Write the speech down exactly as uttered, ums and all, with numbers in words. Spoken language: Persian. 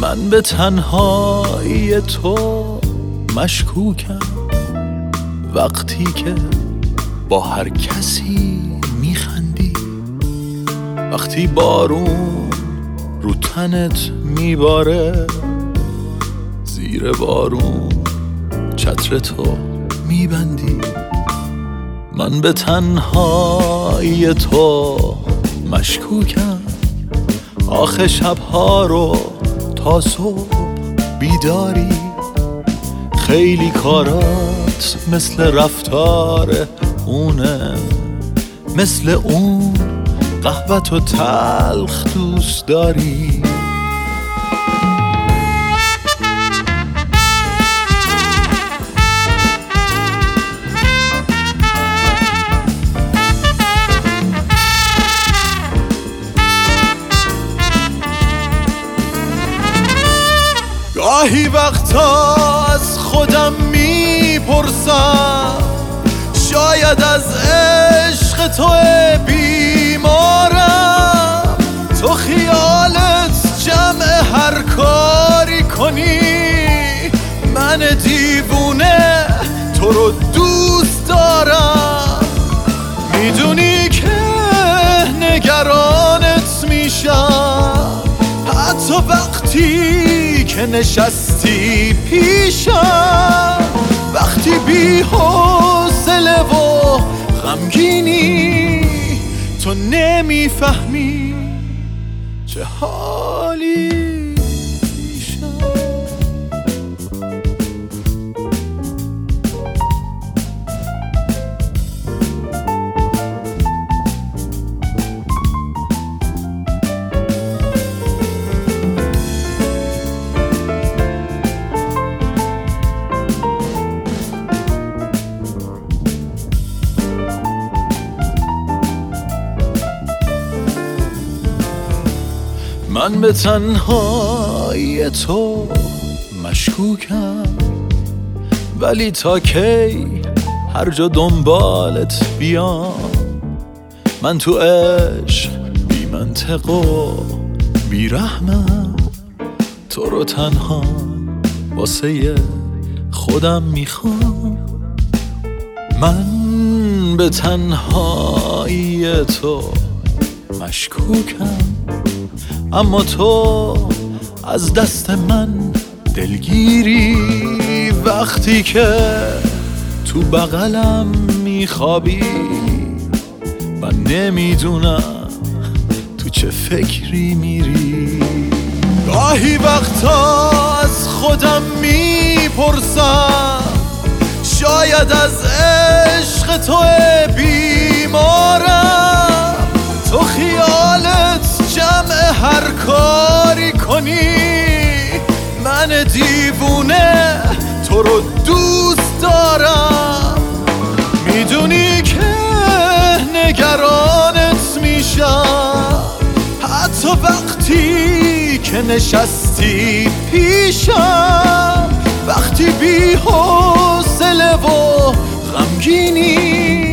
من به تنهایی تو مشکوکم، وقتی که با هر کسی میخندی، وقتی بارون رو تنت میباره، زیر بارون چتر تو میبندی. من به تنهایی تو مشکوکم، آخه شبها رو تا صبح بیداری، خیلی کارات مثل رفتار اونه، مثل اون قهوت و تلخ دوست داری. گاهی وقتا از خودم میپرسم، شاید از عشق تو بیمارم، تو خیالت جمع هر کاری کنی، من دیوونه تو رو دوست دارم. میدونی که نگرانت میشم، حتی وقتی که نشستی پیشم، وقتی بی حوصله و غمگینی، تو نمیفهمی چه حالی میشم. من به تنهایی تو مشکوکم، ولی تا کی هر جا دنبالت بیام، من تو عشق بی منطق و بی رحمم، تو رو تنها واسه خودم میخوام. من به تنهایی تو مشکوکم، اما تو از دست من دلگیری، وقتی که تو بغلم میخوابی، من نمیدونم تو چه فکری میری. گاهی وقتا از خودم میپرسم، شاید از عشق تو بیمارم، تو خیالت جمع هر کاری کنی، من دیوونه تو رو دوست دارم. میدونی که نگرانت میشم، حتی وقتی که نشستی پیشم، وقتی بی حوصله و غمگینی،